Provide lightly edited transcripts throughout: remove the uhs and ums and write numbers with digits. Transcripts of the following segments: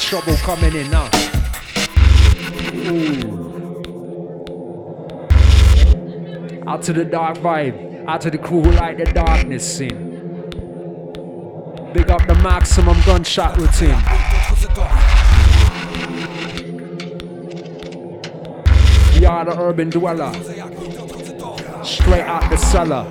trouble coming in now. Out to the dark vibe, out to the crew who like the darkness scene. Big up the maximum gunshot routine. We are the urban dweller, straight out the cellar.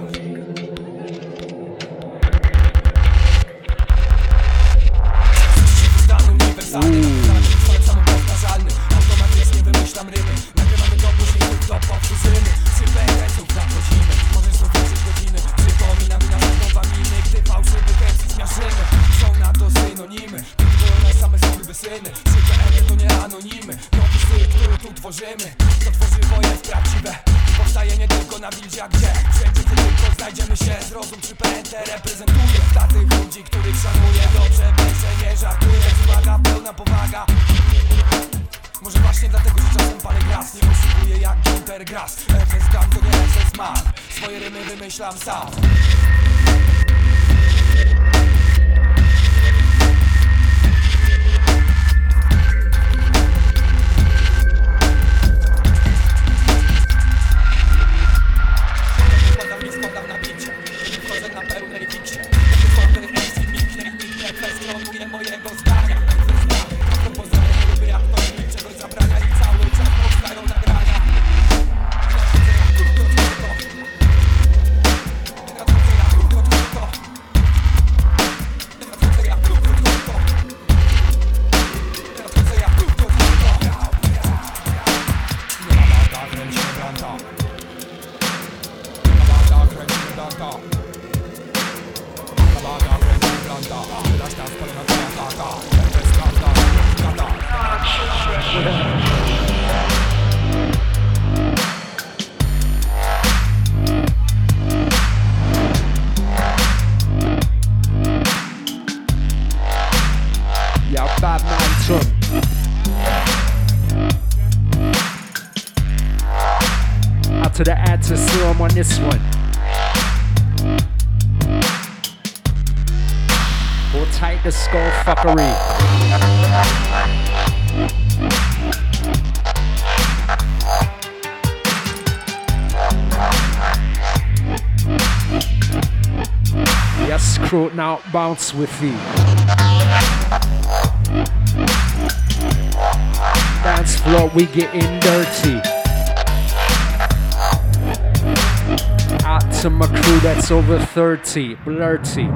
To nie anonimy, nowy styl, który tu tworzymy. To tworzywo jest prawdziwe i powstaje nie tylko na bildzie, a gdzie? Wszędzie, gdzie tylko znajdziemy się. Zrozum, czy PNT reprezentuje dla tych ludzi, których szanuję. Dobrze, że nie żartuję, uwaga, pełna powaga. Może właśnie dlatego, że czasem palę gras. Nie poszukuję jak Ginter Grass. FS Gang to nie FS Man. Swoje rymy wymyślam sam. To the ad to serum on this one. Hold tight the skull fuckery. Yes, crew, now bounce with me. Dance floor, we getting dirty. Out to my crew that's over 30, blurty.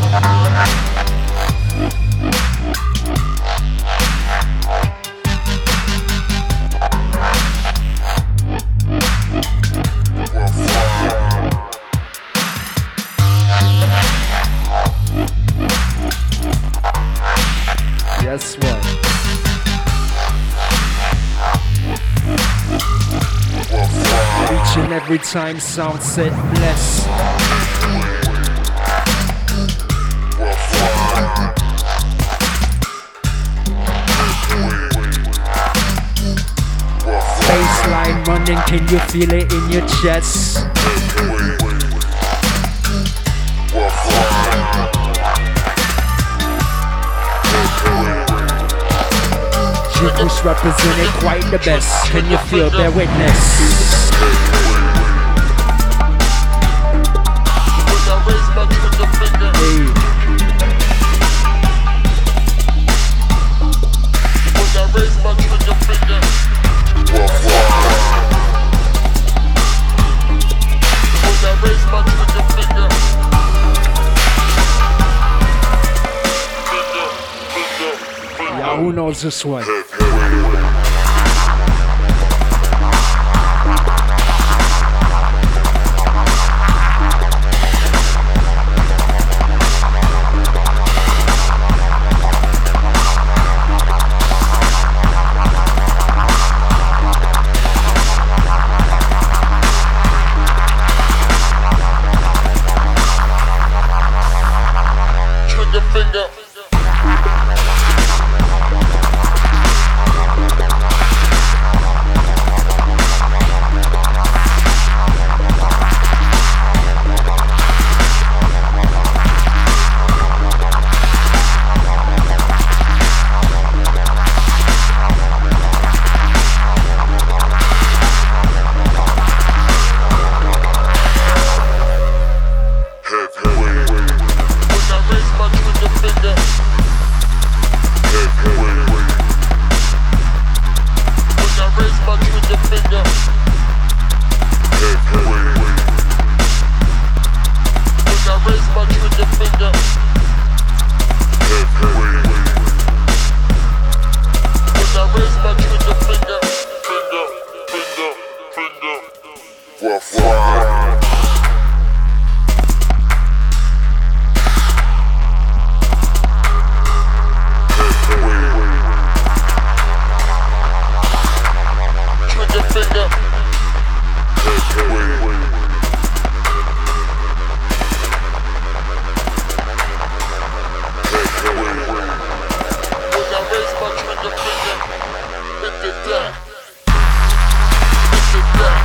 Yes, what? Each and every time sound set bless. Baseline running, can you feel it in your chest? Jiggles represented quite the best. Can you feel their witness? Hey. Yeah, who knows this one? We're fried. Trigger finger. When I raise my trigger finger, hit the deck. Hit the deck.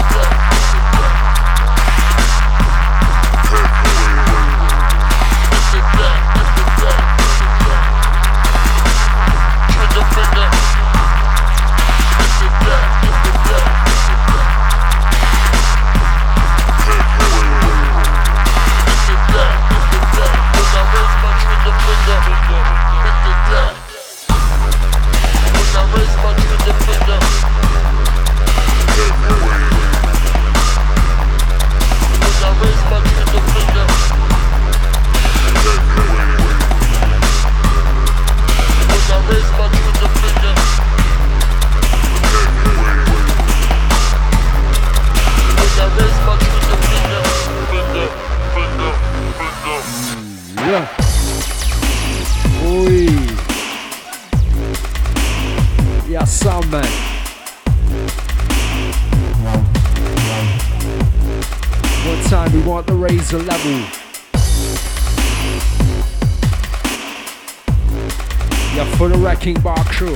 Razor level. Yeah, for the Wrecking Bar crew.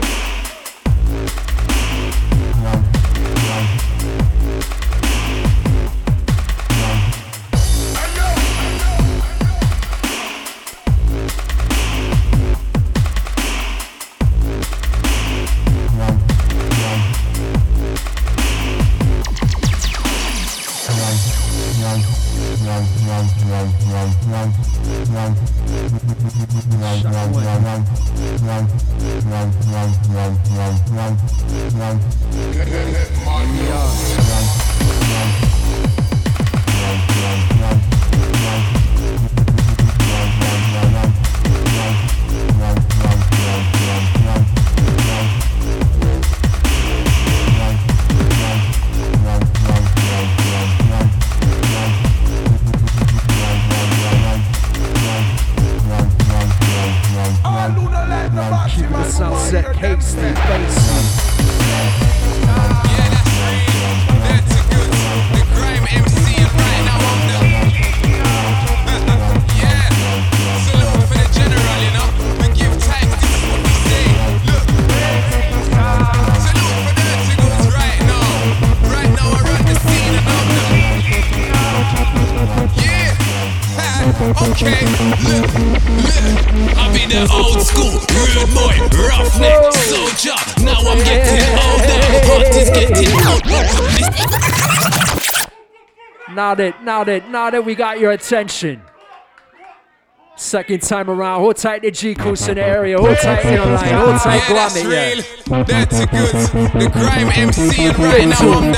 Now that we got your attention. Second time around, hold tight the G-Coast in the area, hold tight in the line, hold tight Grammy, yeah. That's a good, the grime MC and right now I'm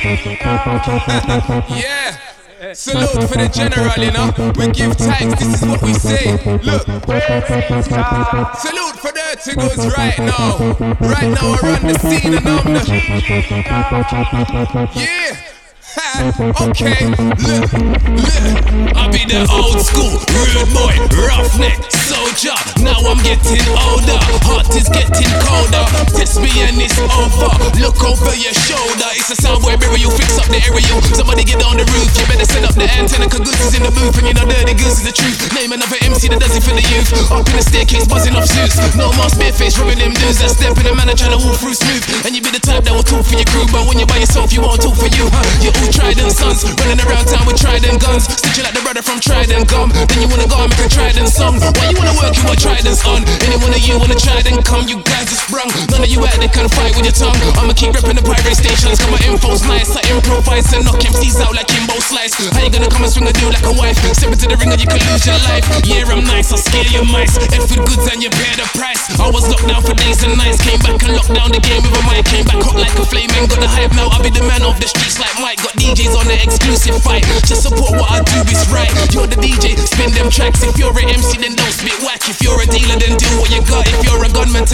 the yeah. Salute for the general, you know. We give thanks, this is what we say. Look. Salute for Dirty Goods right now. Right now I run the scene and I'm the yeah. Okay, look, I'll be the old school, rude boy, roughneck, soldier. Now I'm getting older, heart is getting colder. Test me and it's over, look over your shoulder. It's a sound where you fix up the area. Somebody get on the roof, you better set up the antenna, cause Goose is in the booth. And you know Dirty Goose is the truth. Name another MC that does it for the youth. Up in the staircase, buzzing off suits. No more spare face, rubbing them dudes. That step in the man and trying to walk through smooth. And you be the type that will talk for your crew, but when you're by yourself, you won't talk for you. You're all Trident sons, running around town with Trident guns. Stitching like the brother from Trident gum. Then you wanna go and make a Trident song. Why you wanna work, you want Tridents on. Any one of you wanna Trident come, you guys are sprung. None of you out there can fight with your tongue. I'ma keep repping the pirate stations, cause my info's nice. I improvise and knock MCs out like Kimbo Slice. How you gonna come and swing a deal like a wife? Step into the ring and you can lose your life. Yeah, I'm nice, I'll scare your mice. F with goods and you pay the price. I was locked down for days and nights. Came back and locked down the game with a mic. Came back hot like a flame and got the hype. Now I'll be the man of the streets like Mike. Got DJs on the exclusive fight. Just support what I do is right. You're the DJ, spin them tracks. If you're an MC then don't spit whack. If you're a dealer then do what you got. If you're a gunman take time with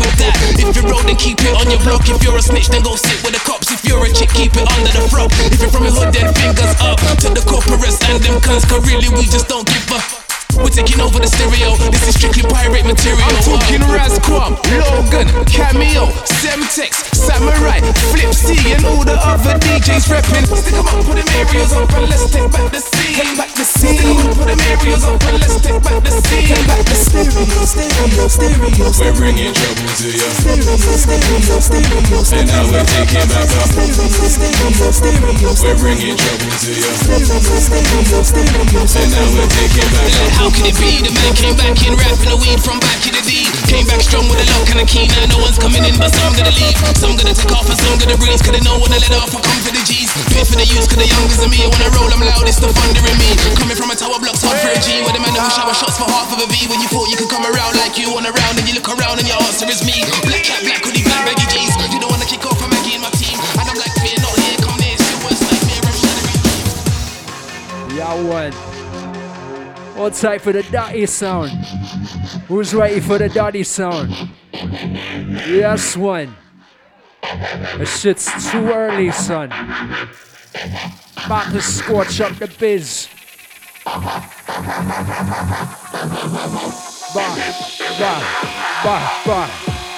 with that. If you're road, then keep it on your block. If you're a snitch, then go sit with the cops. If you're a chick, keep it under the frock. If you're from a hood, then fingers up to the corporates and them cunts. Cause really we just don't give a. We're taking over the stereo. This is strictly pirate material. I'm talking Razquam, Logan, Cameo, Semtex, Samurai, Flip C, and all the other DJs repping. Stick 'em up, put them areas up, and let's take back the scene. Take back the scene. Stick 'em up, put them areas up, and let's take back the scene. Take back the stereo. We're bringing trouble to you. Stereo. And now we're taking back up. Stereo. We're bringing trouble to you. Stereo. And now we're taking back up. How could it be? The man came back in rapping the weed from back in the D. Came back strong with a lock and a key. Now no one's coming in, but some gonna leave. Some gonna take off and some gonna breathe. Cause they know when they let off, I come for the G's. Do it for the youth, cause the youngers and me. When I roll, I'm loud, it's the thunder in me. Coming from a tower block, hard for a G. Where the man who shower shots for half of a V. When you thought you could come around like you on a round, and you look around and your answer is me. Black cat, black hoodie, black baggy G's. You don't wanna kick off for Maggie and my team. And I'm like, fear not here, come near. It's your worst nightmare, I'm shattering. Yeah, one. Hold tight for the dirty sound. Who's ready for the dirty sound? Yes, one. The shit's too early, son. About to scorch up the biz. Bah.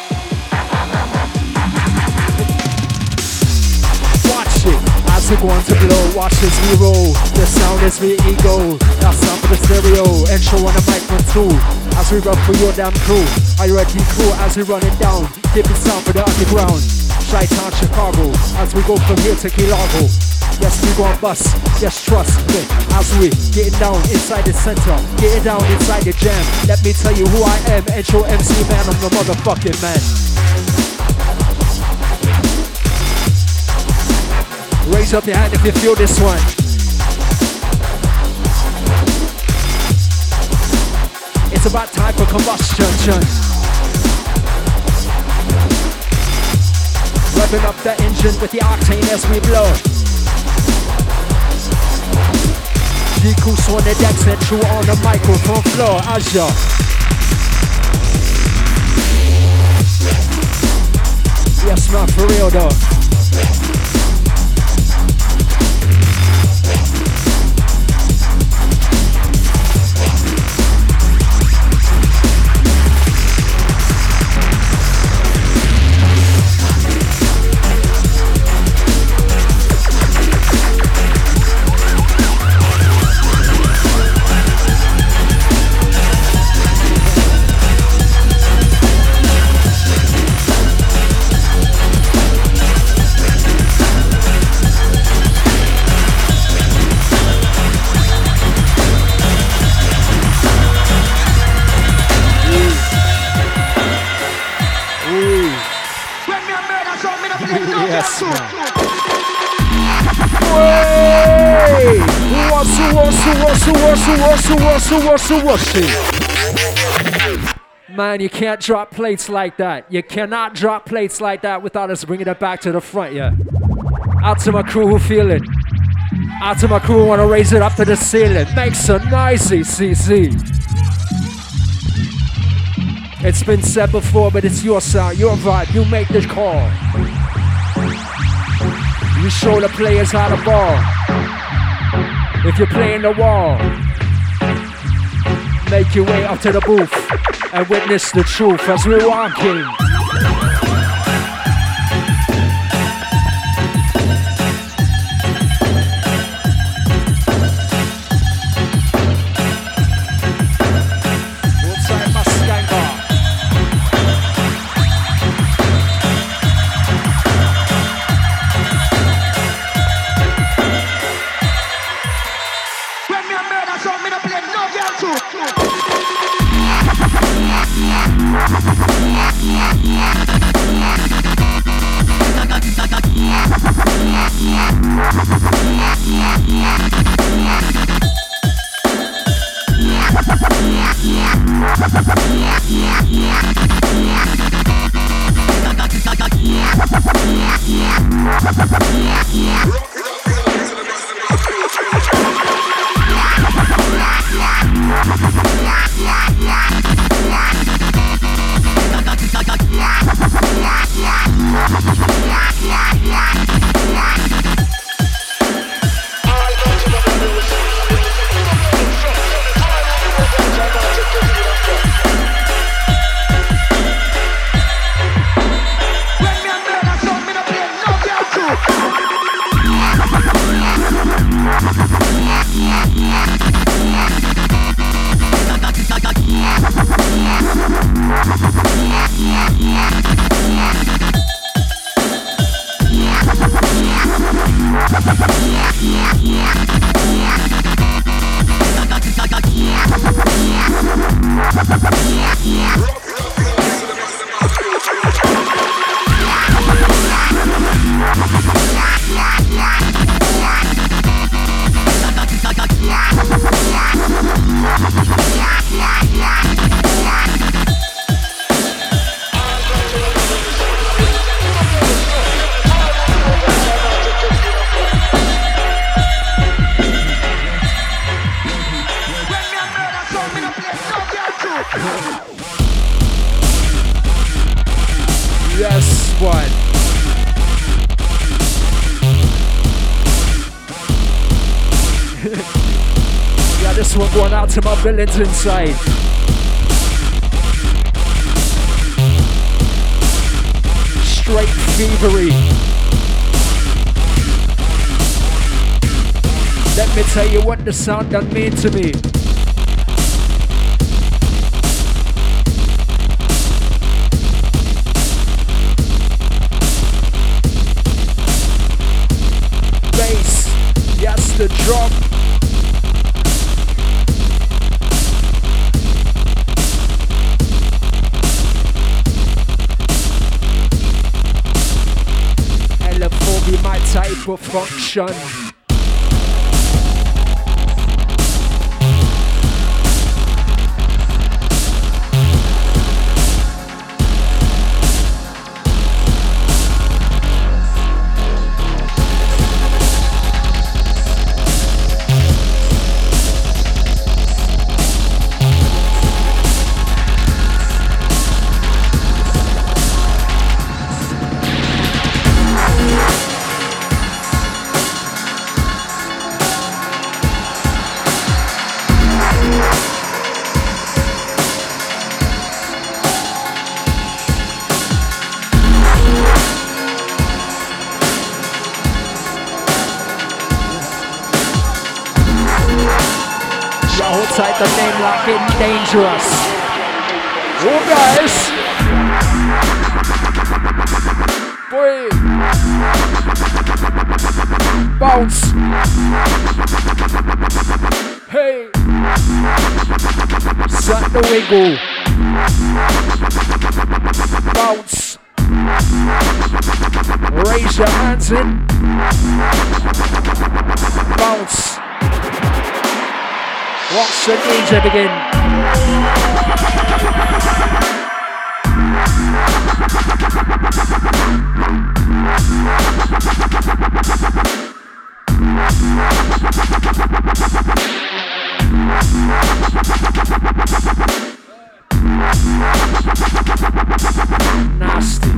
Watch it. As we go on to blow, watch as we roll. The sound is the ego. That's sound for the stereo. Intro on the microphone too. As we run for your damn crew. Are you ready, crew? As we run it down. Keep it sound for the underground. Chi-Town, Chicago. As we go from here to Key Largo. Yes, we gon' bust. Yes, trust me. As we getting down inside the center. Getting down inside the jam. Let me tell you who I am. Intro MC man, I'm the motherfucking man. Raise up your hand if you feel this one. It's about time for combustion. Revving up the engine with the octane as we blow. G-Coos on the decks and true on the microphone floor. Azure. Yes, man, for real though. Yes, man. Hey! Man, you can't drop plates like that. You cannot drop plates like that without us bringing it back to the front, yeah. Out to my crew who feel it. Out to my crew who want to raise it up to the ceiling. Make some noise, CC. It's been said before, but it's your sound, your vibe. You make the call. You show the players how to ball. If you're playing the wall, make your way up to the booth and witness the truth as we're walking. Outside my skanker. Yeah. Yes, one. Yeah, this one going out to my villains inside. Straight thievery. Let me tell you what the sound done mean to me. Bass, yes, the drum. LFO be my type of function. Outside the name like it dangerous. Oh guys, boy, bounce. Hey, set the wiggle. Bounce. Raise your hands in. Bounce. Watch the DJ begin. Nasty.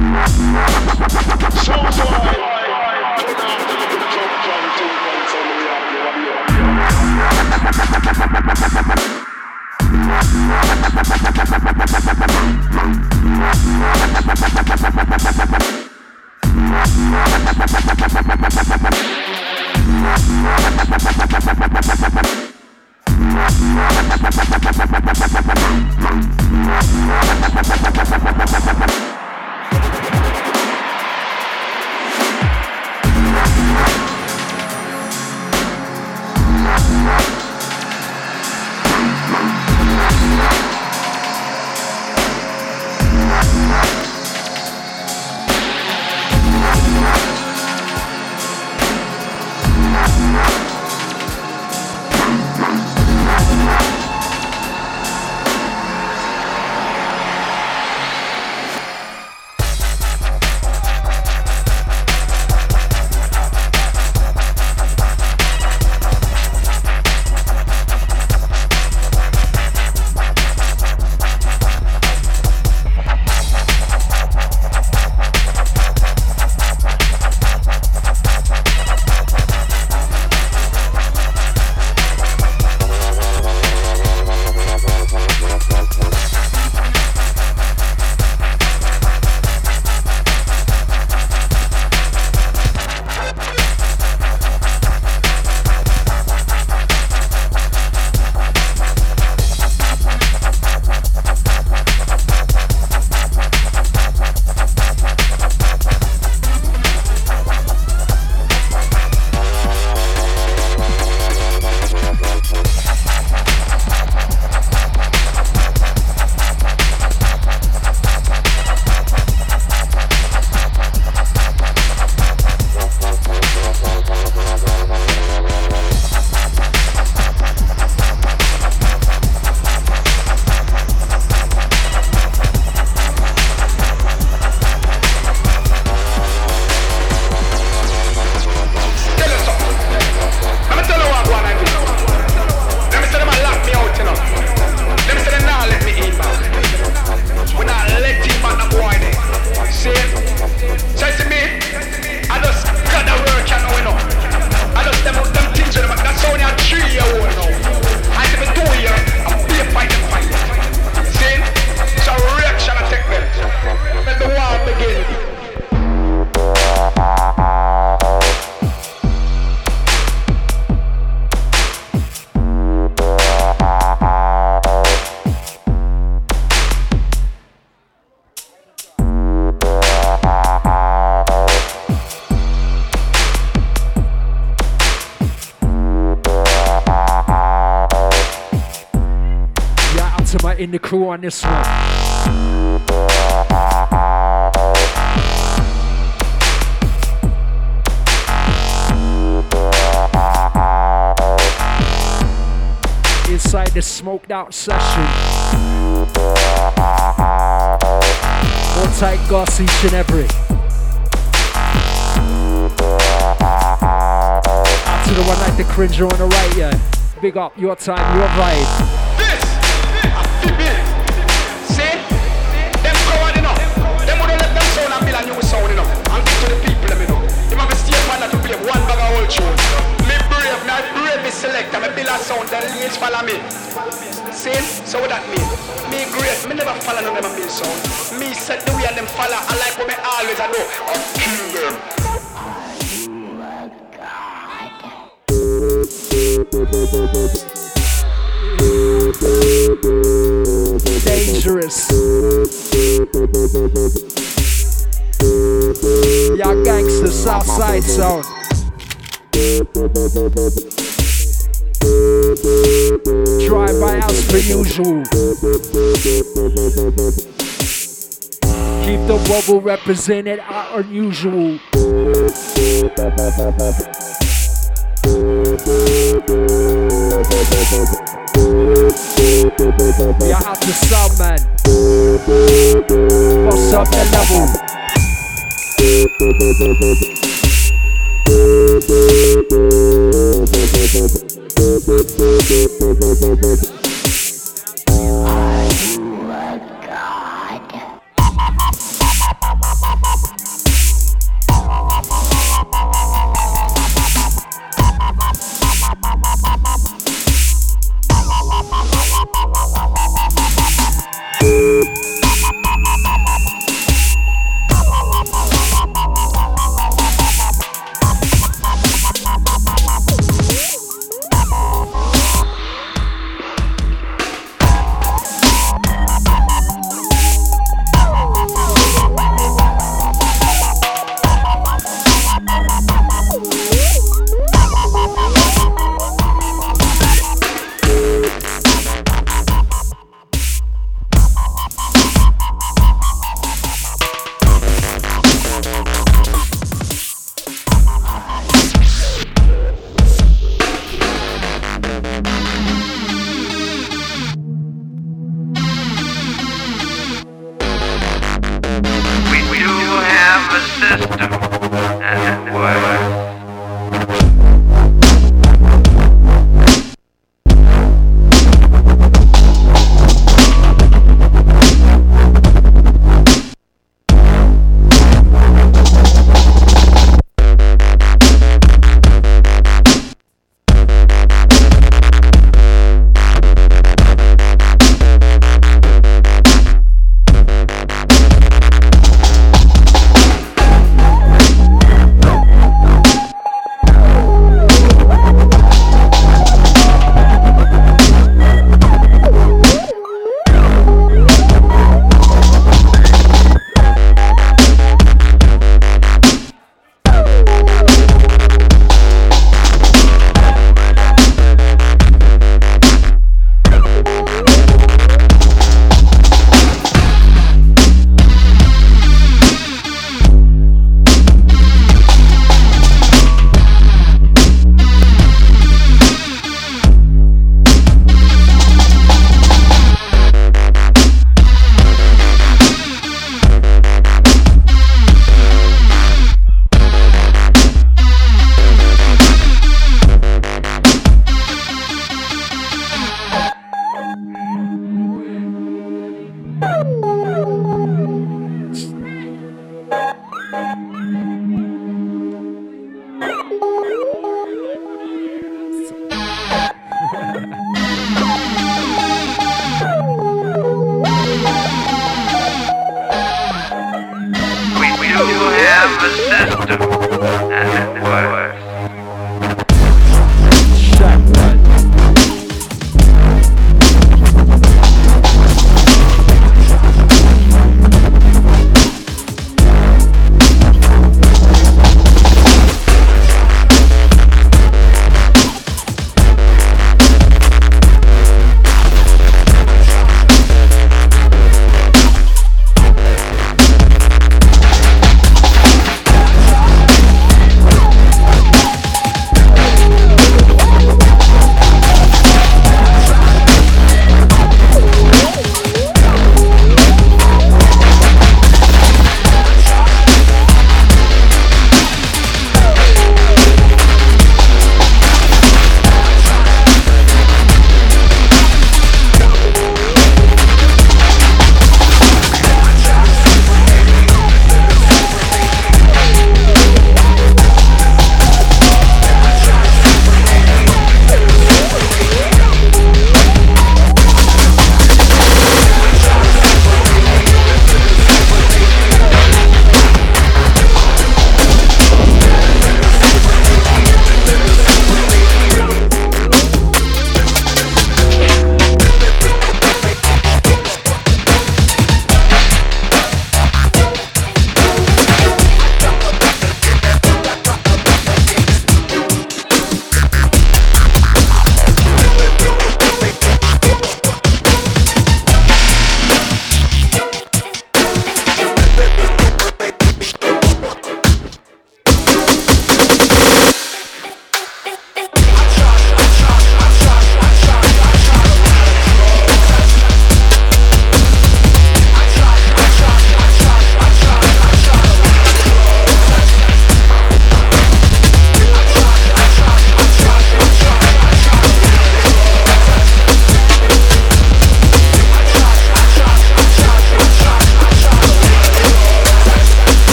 in the crew on this one. Inside the smoked out session. More tight goss each and every. Out to the one like the cringer on the right, yeah. Big up your time, your vibe. This, see, them coward enough. Them would have let them sound and build a new sound enough. And give to the people, let me know. You might be stay upon that to play one bag of old tune. Me brave, now brave me select. I'm a build a sound, then leads follow me. See, so what that mean? Me great, me never follow none of them build sound. Me set the way and them follow. I like what me always I know. I'll kill them. Dangerous. Y'all gangsters, Southside sound. Drive by as per usual. Keep the wobble represented out unusual. Yeah, out to sound man. What's up the level?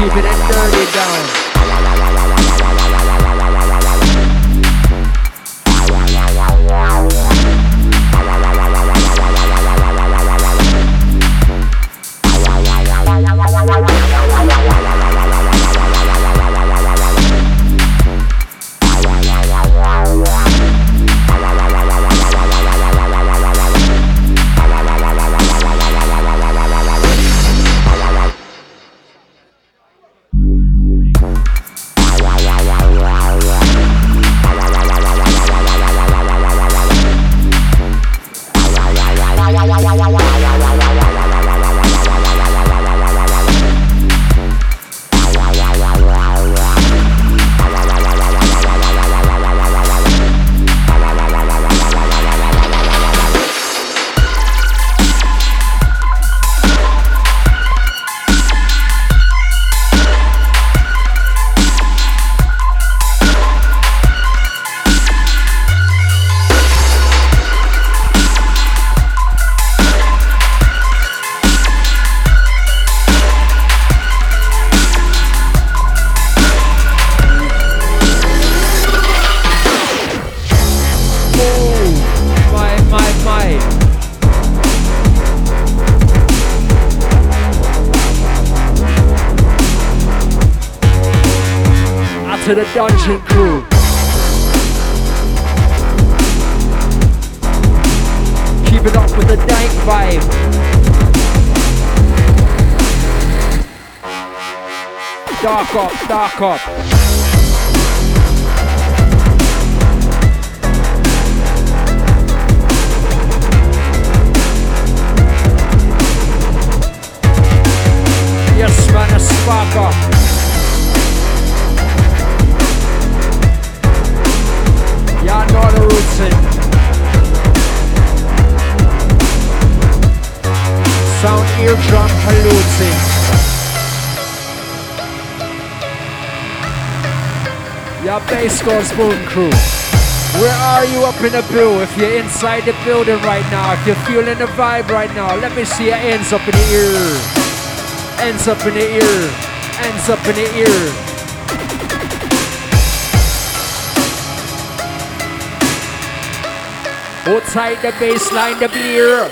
keeping it dirty down. To the Dungeon Crew. Keep it up with the dank vibe. Dark up, dark up. Yes, man, a spark up. Y'all know the routine. Sound eardrum polluting. Your bass goes boom crew. Where are you up in the blue? If you're inside the building right now, if you're feeling the vibe right now, let me see your hands up in the ear. Hands up in the ear. Hands up in the ear. Outside the baseline, the beer.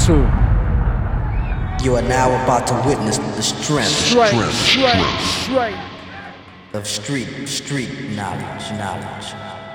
into. You are now about to witness the strength Straight of street knowledge.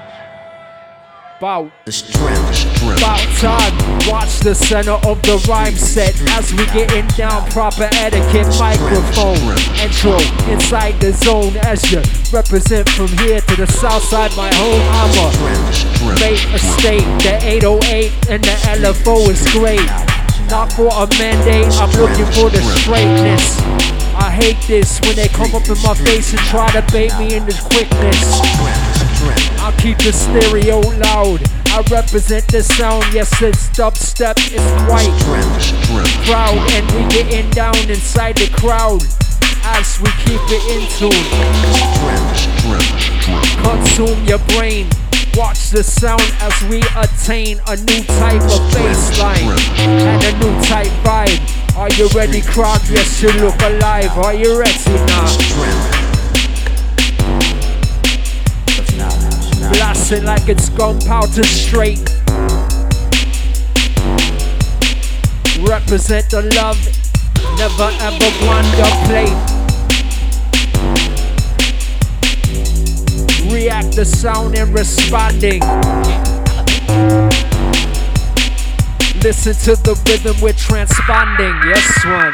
Bout The strength. about time. Watch the center of the rhyme set as we getting down proper etiquette. Microphone intro inside the zone as you represent from here to the south side. My home, I'm a make a state. The 808 and the LFO is great. Not for a mandate, I'm looking for the straightness. I hate this when they come up in my face and try to bait me in this quickness. I'll keep the stereo loud. I represent the sound, yes it's dubstep, it's quite proud. And we getting down inside the crowd as we keep it in tune. Consume your brain. Watch the sound as we attain a new type of bass line and a new type vibe. Are you ready, crowd? Yes, you look alive. Are you ready now? Blasting like it's gunpowder straight. Represent the love, never ever underplay. React the sound and responding. Listen to the rhythm we're transponding. Yes, one.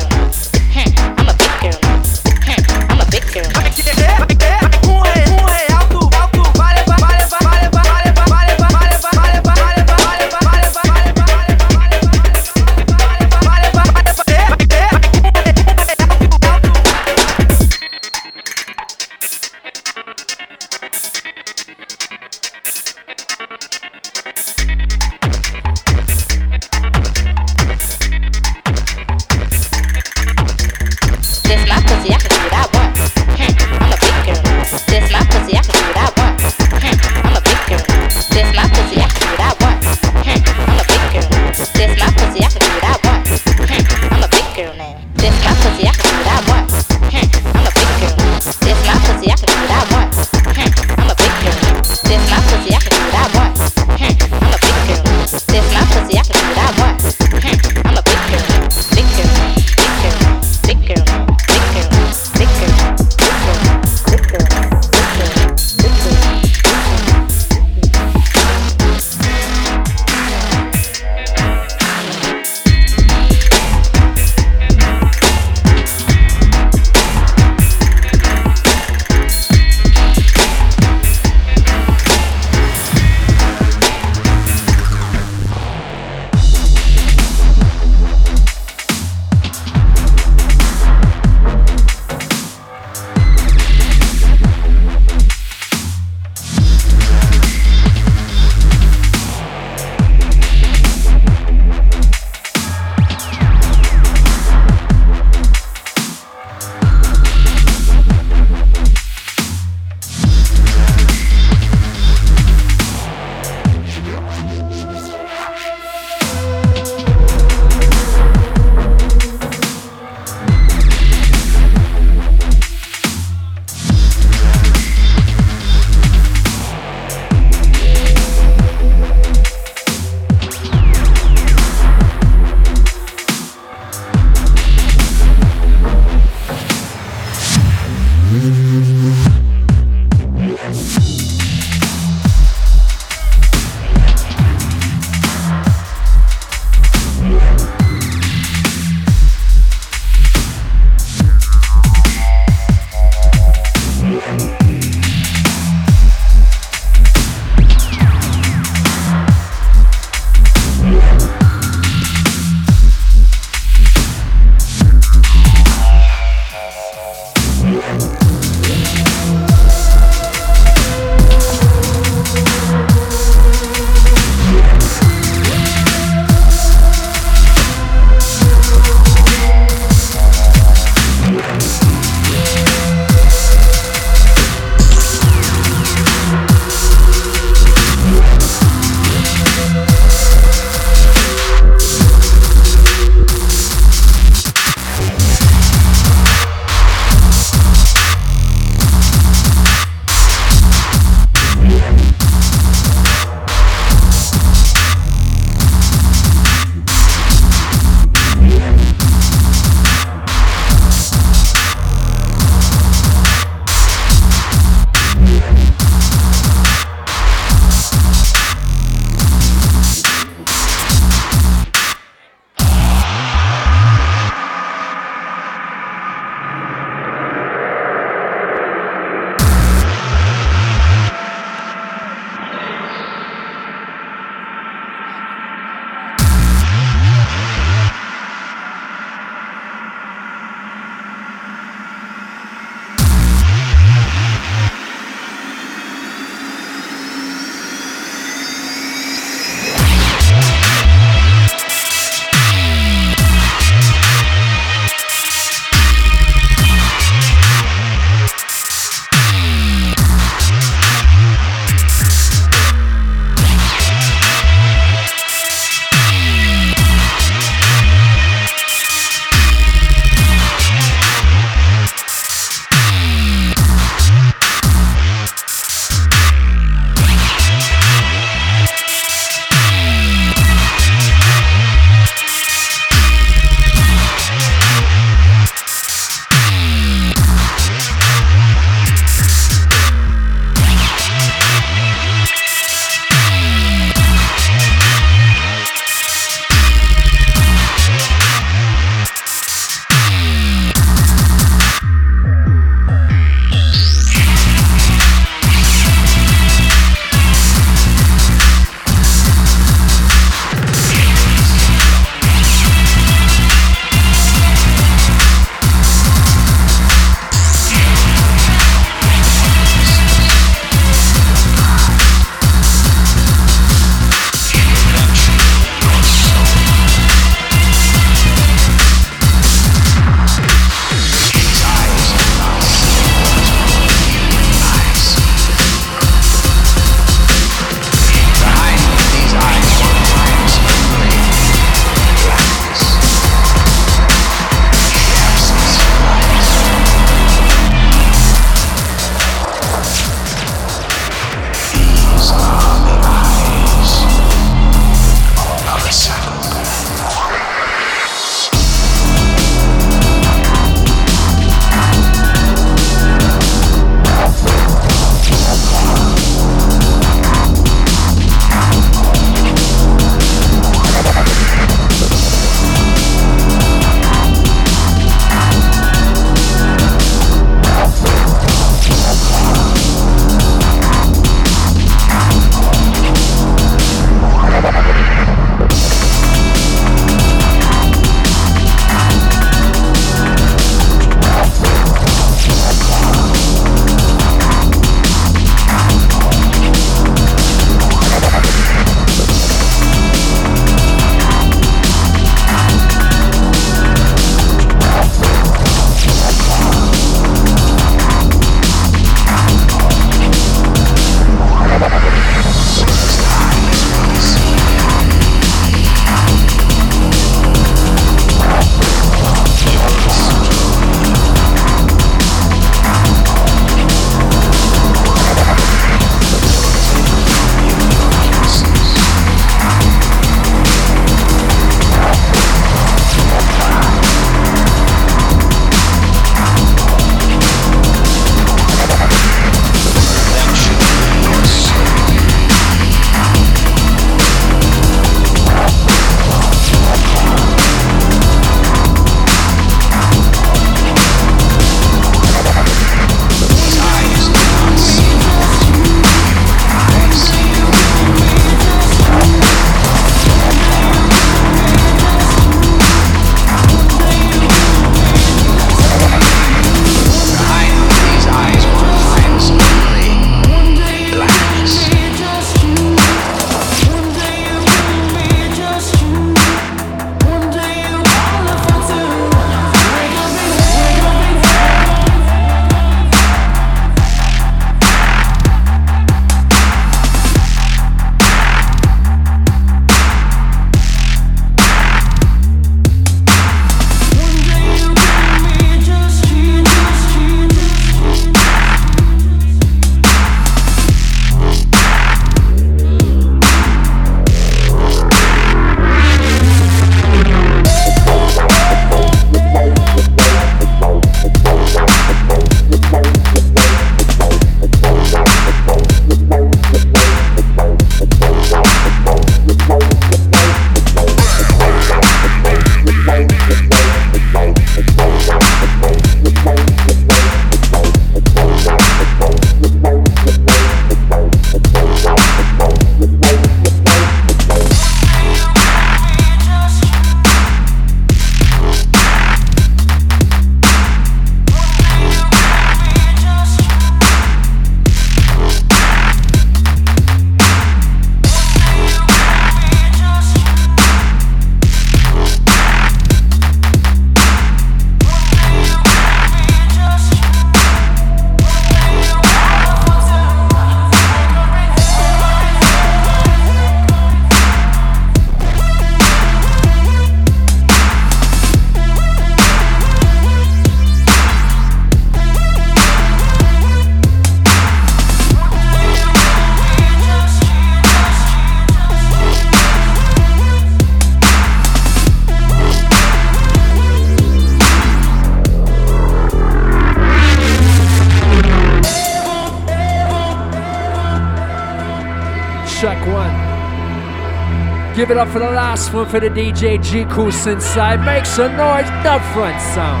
one. Give it up for the last one for the DJ G Coos inside. Make some noise, Dub Front sound.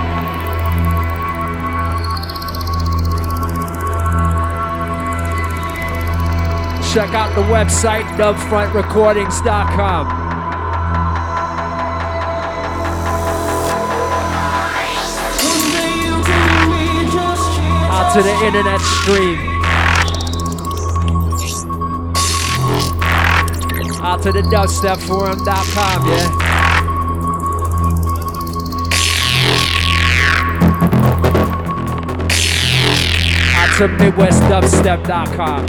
Check out the website, dubfrontrecordings.com. Out to the internet stream. Out to the dubstepforum.com, yeah? Out to midwestdubstep.com.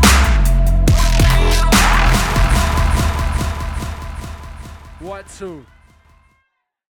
What two?